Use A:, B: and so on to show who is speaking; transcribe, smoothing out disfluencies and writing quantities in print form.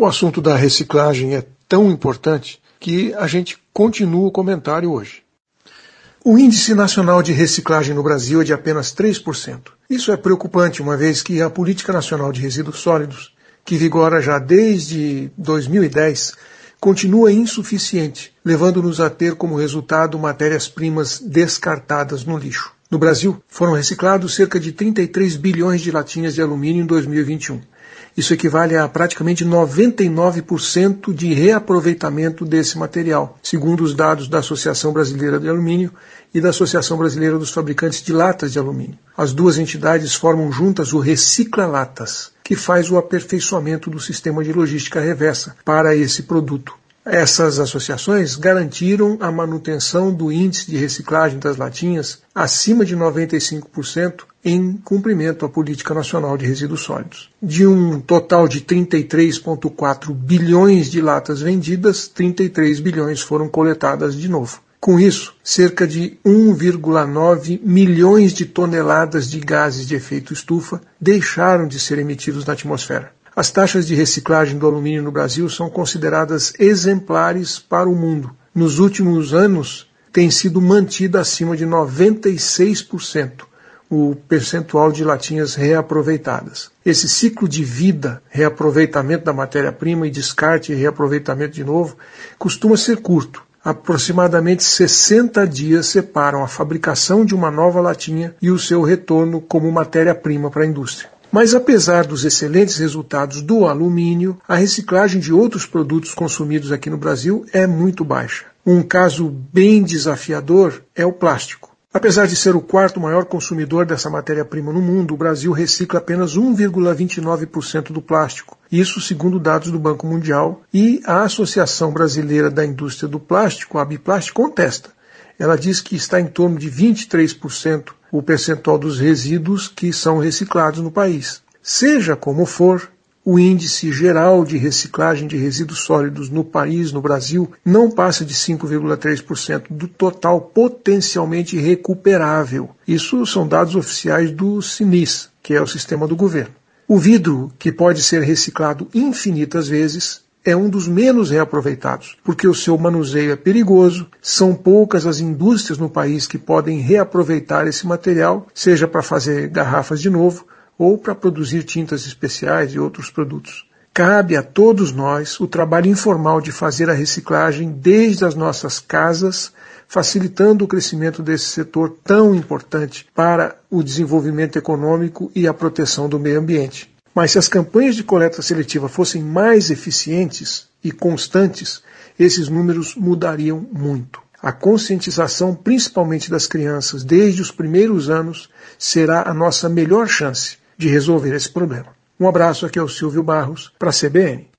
A: O assunto da reciclagem é tão importante que a gente continua o comentário hoje. O Índice Nacional de Reciclagem no Brasil é de apenas 3%. Isso é preocupante, uma vez que a Política Nacional de Resíduos Sólidos, que vigora já desde 2010, continua insuficiente, levando-nos a ter como resultado matérias-primas descartadas no lixo. No Brasil, foram reciclados cerca de 33 bilhões de latinhas de alumínio em 2021. Isso equivale a praticamente 99% de reaproveitamento desse material, segundo os dados da Associação Brasileira de Alumínio e da Associação Brasileira dos Fabricantes de Latas de Alumínio. As duas entidades formam juntas o Recicla-Latas, que faz o aperfeiçoamento do sistema de logística reversa para esse produto. Essas associações garantiram a manutenção do índice de reciclagem das latinhas acima de 95% em cumprimento à Política Nacional de Resíduos Sólidos. De um total de 33,4 bilhões de latas vendidas, 33 bilhões foram coletadas de novo. Com isso, cerca de 1,9 milhões de toneladas de gases de efeito estufa deixaram de ser emitidos na atmosfera. As taxas de reciclagem do alumínio no Brasil são consideradas exemplares para o mundo. Nos últimos anos, tem sido mantida acima de 96% o percentual de latinhas reaproveitadas. Esse ciclo de vida, reaproveitamento da matéria-prima e descarte e reaproveitamento de novo, costuma ser curto. Aproximadamente 60 dias separam a fabricação de uma nova latinha e o seu retorno como matéria-prima para a indústria. Mas apesar dos excelentes resultados do alumínio, a reciclagem de outros produtos consumidos aqui no Brasil é muito baixa. Um caso bem desafiador é o plástico. Apesar de ser o quarto maior consumidor dessa matéria-prima no mundo, o Brasil recicla apenas 1,29% do plástico. Isso segundo dados do Banco Mundial, e a Associação Brasileira da Indústria do Plástico, a ABIPLAST, contesta. Ela diz que está em torno de 23% o percentual dos resíduos que são reciclados no país. Seja como for, o índice geral de reciclagem de resíduos sólidos no país, no Brasil, não passa de 5,3% do total potencialmente recuperável. Isso são dados oficiais do CINIS, que é o sistema do governo. O vidro, que pode ser reciclado infinitas vezes, é um dos menos reaproveitados, porque o seu manuseio é perigoso, são poucas as indústrias no país que podem reaproveitar esse material, seja para fazer garrafas de novo ou para produzir tintas especiais e outros produtos. Cabe a todos nós o trabalho informal de fazer a reciclagem desde as nossas casas, facilitando o crescimento desse setor tão importante para o desenvolvimento econômico e a proteção do meio ambiente. Mas se as campanhas de coleta seletiva fossem mais eficientes e constantes, esses números mudariam muito. A conscientização, principalmente das crianças, desde os primeiros anos, será a nossa melhor chance de resolver esse problema. Um abraço, aqui é o Silvio Barros, para a CBN.